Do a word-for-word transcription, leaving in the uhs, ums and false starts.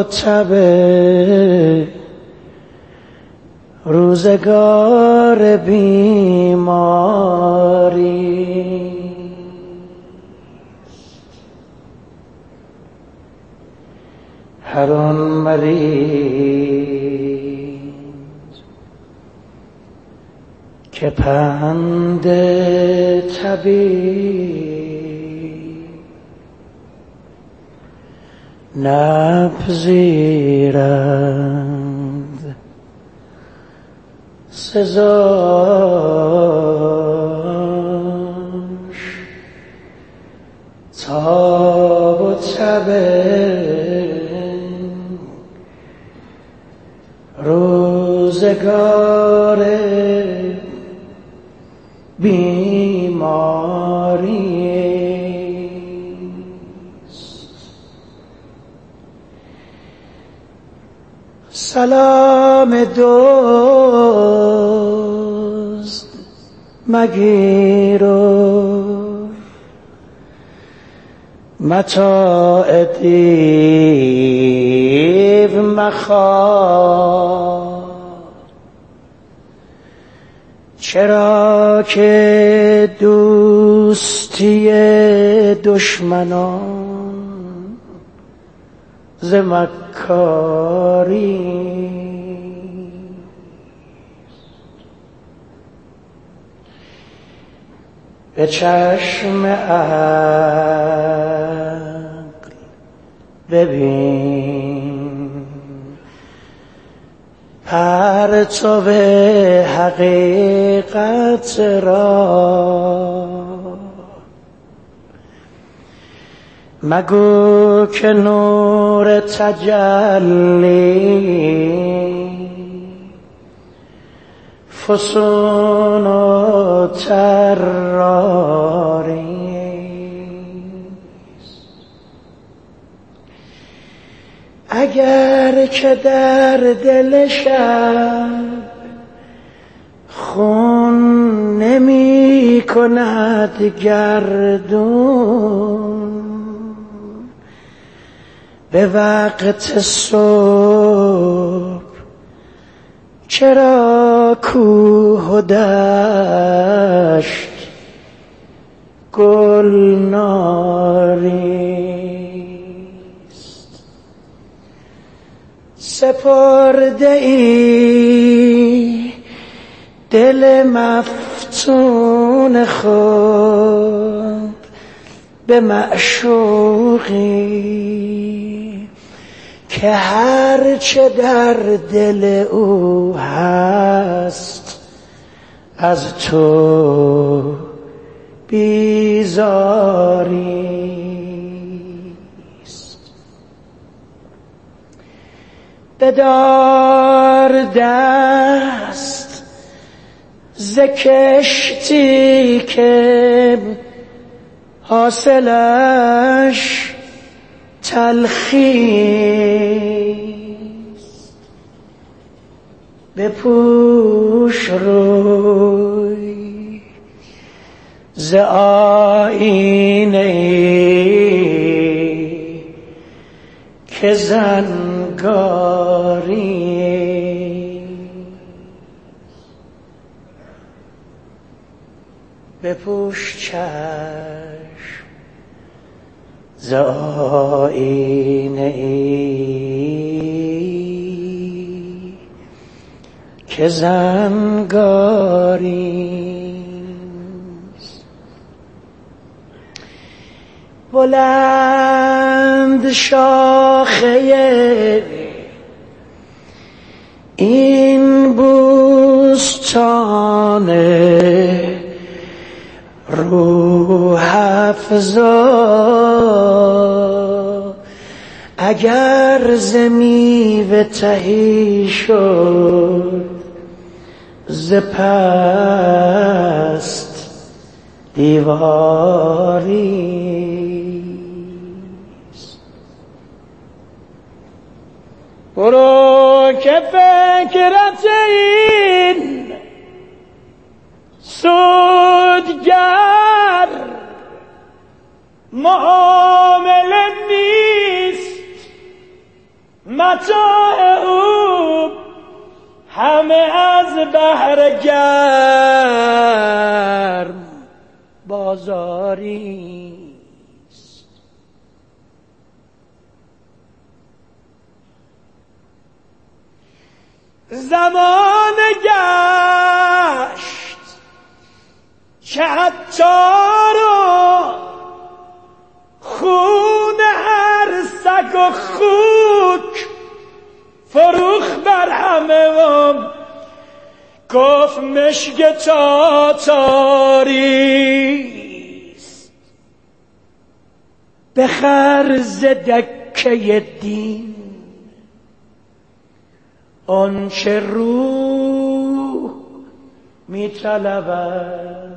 و تب روزگار بیماری، هر آن مریض که پند طبیب نپذیرند، سزاش تاب و تب روزگار بیماری است. سلام دوست مگیر و متاع دیو مخواه، چرا که دوستی دشمنان ز مکاری، به چشم عقل ببین پرتو حقیقت را، مگو که نور تجلی فسون و طراری است. اگر که در دل شب خون نمی کند گردون، به وقت صبح چرا کوه و دشت گلناریست؟ سپرده ای دل مفتون خود به معشوقی که هر چه در دل او هست از تو بیزاریست. بدار دست ز کشتی که حاصلش تلخیست، بپوش روی ز آیینه که زنگاری، بپوش چشم ز آیینه که زنگاریست. بلند شاخه این بوستان روح افزا، اگر ز میوه تهی شد ز پست دیواریست. برو که فکرت این سودگر معامله نیست، بهر گرم بازاری است. زمان گشت که عطار و خون هر سگ و خوک فروخ بر همه و گفت مشک تاتاریست. بخر ز دکه دین آنچه روح می طلبد